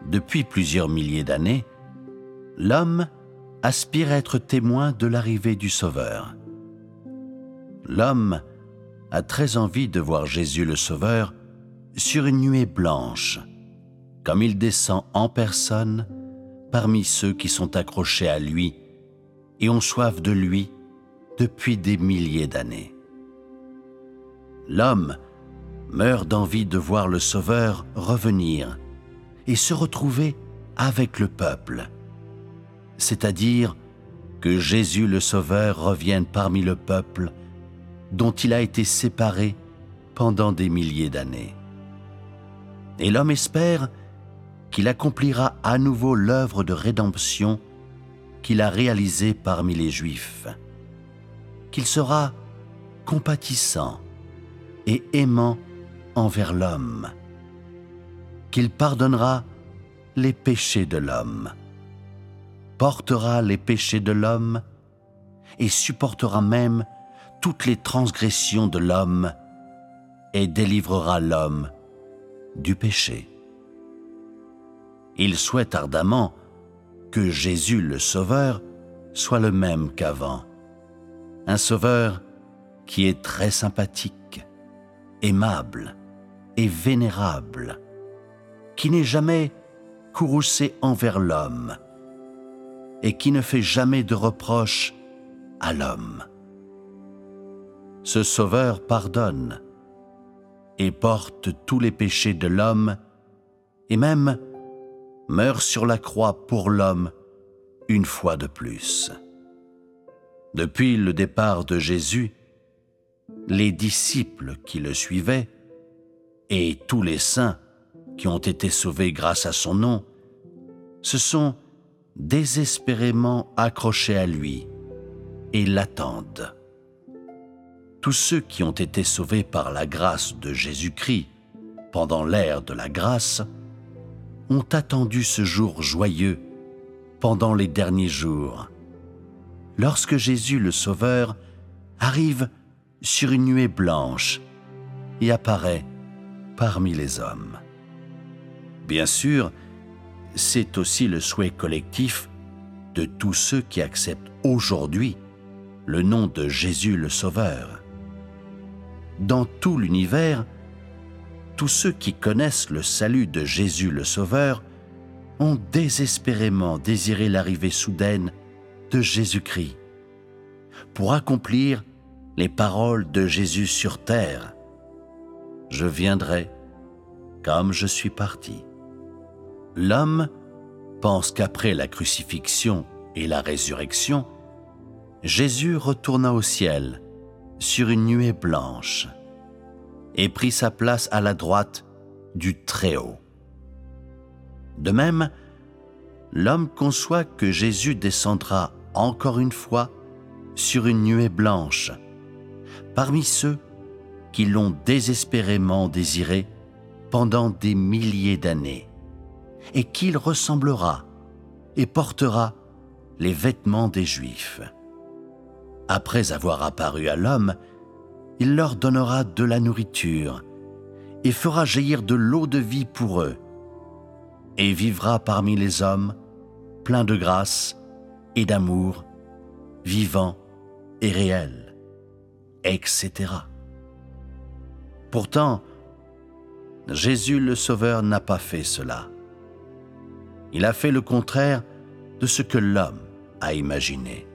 Depuis plusieurs milliers d'années, l'homme aspire à être témoin de l'arrivée du Sauveur. L'homme a très envie de voir Jésus le Sauveur sur une nuée blanche, comme il descend en personne parmi ceux qui sont accrochés à lui et ont soif de lui depuis des milliers d'années. L'homme meurt d'envie de voir le Sauveur revenir et se retrouver avec le peuple, c'est-à-dire que Jésus le Sauveur revienne parmi le peuple dont il a été séparé pendant des milliers d'années. Et l'homme espère qu'il accomplira à nouveau l'œuvre de rédemption qu'il a réalisée parmi les Juifs, qu'il sera compatissant et aimant envers l'homme, qu'il pardonnera les péchés de l'homme, portera les péchés de l'homme et supportera même toutes les transgressions de l'homme et délivrera l'homme du péché. Il souhaite ardemment que Jésus le Sauveur soit le même qu'avant, un Sauveur qui est très sympathique, aimable et vénérable, qui n'est jamais courroucé envers l'homme et qui ne fait jamais de reproches à l'homme. Ce Sauveur pardonne et porte tous les péchés de l'homme et même meurt sur la croix pour l'homme une fois de plus. Depuis le départ de Jésus, les disciples qui le suivaient et tous les saints qui ont été sauvés grâce à son nom se sont désespérément accrochés à lui et l'attendent. Tous ceux qui ont été sauvés par la grâce de Jésus-Christ pendant l'ère de la grâce ont attendu ce jour joyeux pendant les derniers jours, lorsque Jésus le Sauveur arrive sur une nuée blanche et apparaît parmi les hommes. Bien sûr, c'est aussi le souhait collectif de tous ceux qui acceptent aujourd'hui le nom de Jésus le Sauveur. Dans tout l'univers, tous ceux qui connaissent le salut de Jésus le Sauveur ont désespérément désiré l'arrivée soudaine de Jésus-Christ pour accomplir les paroles de Jésus sur terre. « Je viendrai comme je suis parti ». L'homme pense qu'après la crucifixion et la résurrection, Jésus retourna au ciel sur une nuée blanche et prit sa place à la droite du Très-Haut. De même, l'homme conçoit que Jésus descendra encore une fois sur une nuée blanche, parmi ceux qui l'ont désespérément désiré pendant des milliers d'années, et qu'il ressemblera et portera les vêtements des Juifs. Après avoir apparu à l'homme, il leur donnera de la nourriture et fera jaillir de l'eau de vie pour eux, et vivra parmi les hommes, plein de grâce et d'amour, vivant et réel, etc. Pourtant, Jésus le Sauveur n'a pas fait cela. Il a fait le contraire de ce que l'homme a imaginé.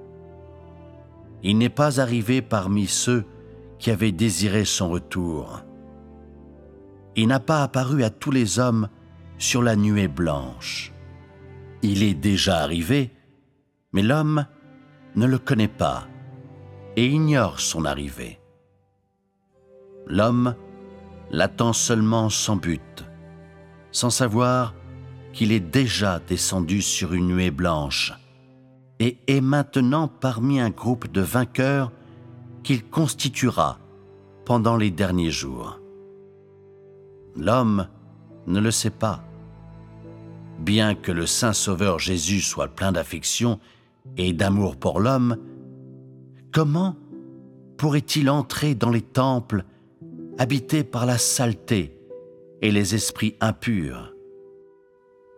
Il n'est pas arrivé parmi ceux qui avaient désiré son retour. Il n'a pas apparu à tous les hommes sur la nuée blanche. Il est déjà arrivé, mais l'homme ne le connaît pas et ignore son arrivée. L'homme l'attend seulement sans but, sans savoir qu'il est déjà descendu sur une nuée blanche et est maintenant parmi un groupe de vainqueurs qu'il constituera pendant les derniers jours. L'homme ne le sait pas. Bien que le Saint Sauveur Jésus soit plein d'affection et d'amour pour l'homme, comment pourrait-il entrer dans les temples habités par la saleté et les esprits impurs?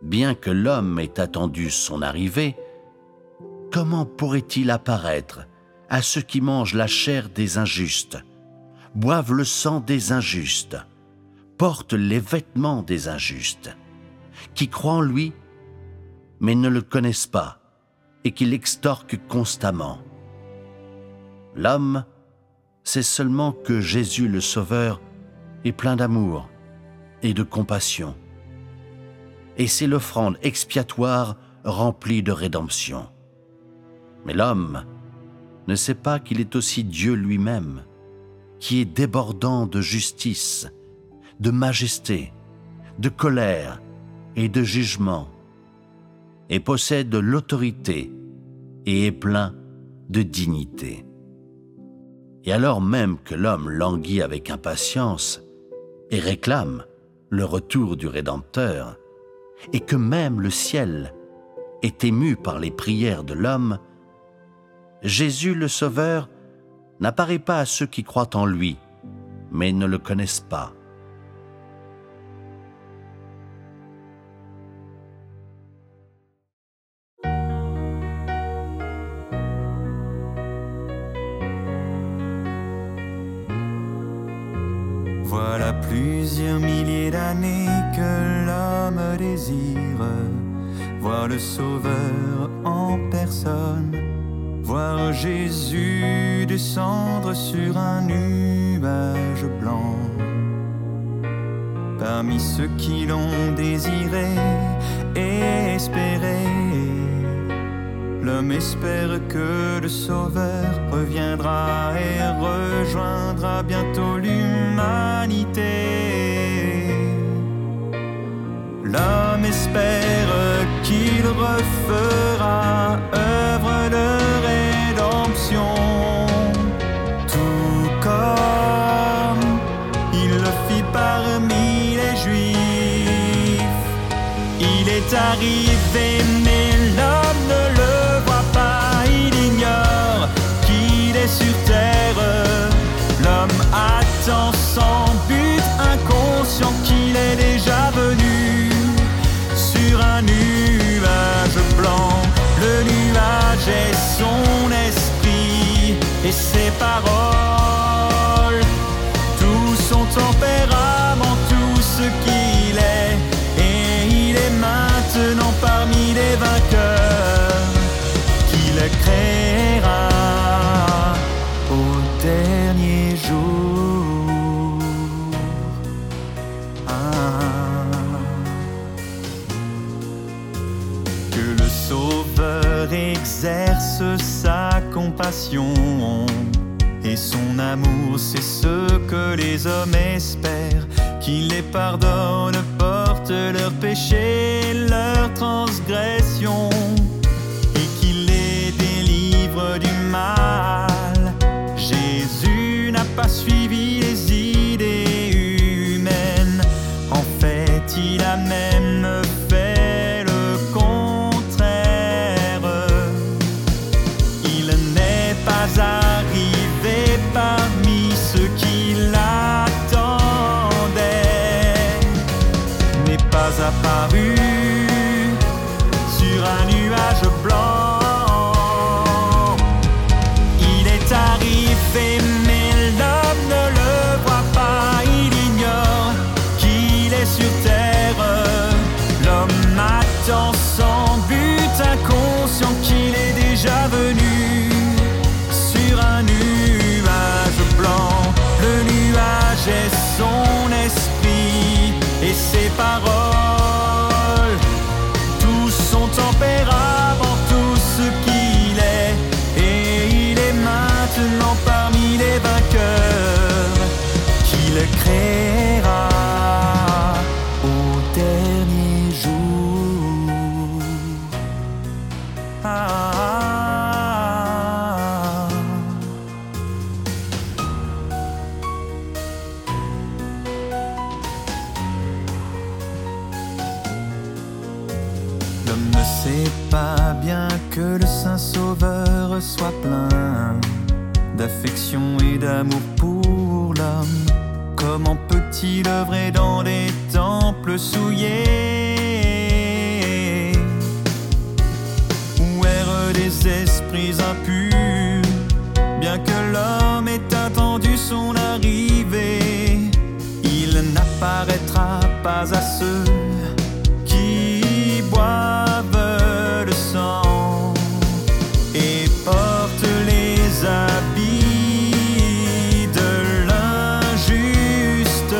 bien que l'homme ait attendu son arrivée, comment pourrait-il apparaître à ceux qui mangent la chair des injustes, boivent le sang des injustes, portent les vêtements des injustes, qui croient en lui, mais ne le connaissent pas et qui l'extorquent constamment? L'homme sait seulement que Jésus le Sauveur est plein d'amour et de compassion, et c'est l'offrande expiatoire remplie de rédemption. Mais l'homme ne sait pas qu'il est aussi Dieu lui-même, qui est débordant de justice, de majesté, de colère et de jugement, et possède l'autorité et est plein de dignité. Et alors même que l'homme languit avec impatience et réclame le retour du Rédempteur, et que même le ciel est ému par les prières de l'homme, Jésus le Sauveur n'apparaît pas à ceux qui croient en lui, mais ne le connaissent pas. Voilà plusieurs milliers d'années que l'homme désire voir le Sauveur en personne, voir Jésus descendre sur un nuage blanc. Parmi ceux qui l'ont désiré et espéré, l'homme espère que le Sauveur reviendra et rejoindra bientôt l'humanité. L'homme espère qu'il refera œuvre de rédemption, tout comme il le fit parmi les Juifs. Il est arrivé, mais l'homme ne le voit pas, il ignore qu'il est sur terre. L'homme attend sans but, inconscient qu'il est déjà venu sur un nuage blanc. Le nuage est son esprit et ses paroles, tout son tempérament, tout ce qu'il est. Et il est maintenant parmi les vainqueurs qu'il créera au dernier jour. Que le Sauveur exerce sa compassion et son amour, c'est ce que les hommes espèrent. Qu'il les pardonne, porte leurs péchés, leurs transgressions, et qu'il les délivre du mal. Jésus n'a pas suivi les idées humaines, en fait il a même fait le contraire. Il n'est pas arrivé parmi ceux qui l'attendaient, n'est pas apparu sur un nuage blanc. Il est arrivé, mais l'homme ne le voit pas, il ignore qu'il est sur terre. L'homme attend sans but, inconscient qu'il est déjà venu sur un nuage blanc. Le nuage est son esprit et ses paroles, tout son tempérament, tout ce qu'il est. Et il est maintenant parmi les vainqueurs qu'il créera au dernier jour. L'homme ne sait pas bien que le Saint Sauveur soit plein d'affection et d'amour pour l'homme. Comment peut-il œuvrer dans des temples souillés les esprits impurs. Bien que l'homme ait attendu son arrivée, il n'apparaîtra pas à ceux qui boivent le sang et portent les habits de l'injuste,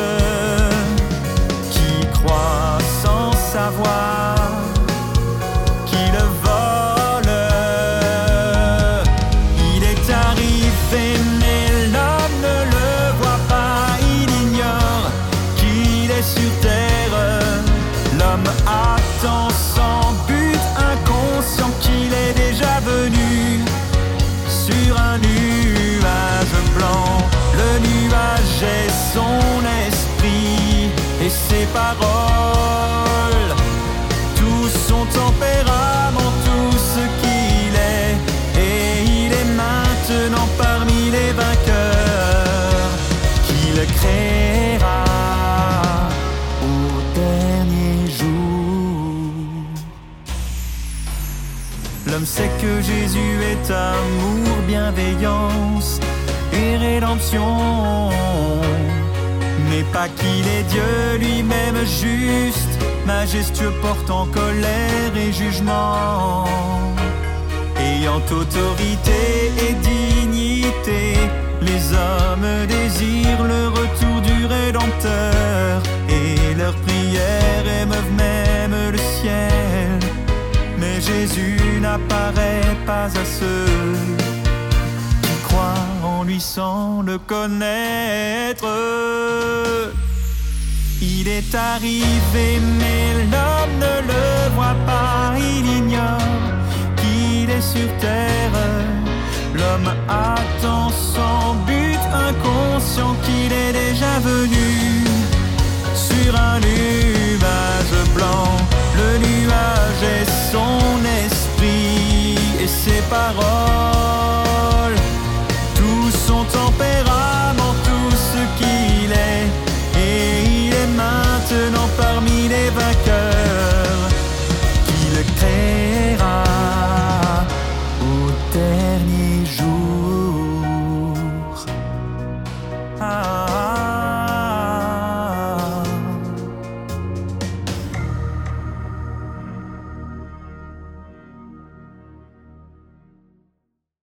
qui croient sans savoir qu'il vole. Il est arrivé, mais l'homme ne le voit pas. Il ignore qu'il est sur terre. L'homme attend sans but, inconscient qu'il est déjà venu sur un nuage blanc. Le nuage est son esprit et ses paroles, tout son tempérament, tout ce qu'il est. Et il est maintenant parmi les vainqueurs qu'il créera au dernier jour. L'homme sait que Jésus est amour, bienveillance et rédemption, mais pas qu'il est Dieu lui-même juste, majestueux, portant colère et jugement, ayant autorité et dignité. Les hommes désirent le retour du Rédempteur, et leurs prières émeuvent même le ciel. Mais Jésus n'apparaît pas à ceux qui croient en lui sans le connaître. Il est arrivé, mais l'homme ne le voit pas. Il ignore qu'il est sur terre. L'homme attend sans but, inconscient qu'il est déjà venu sur un nuage blanc. Le nuage est son esprit et ses paroles,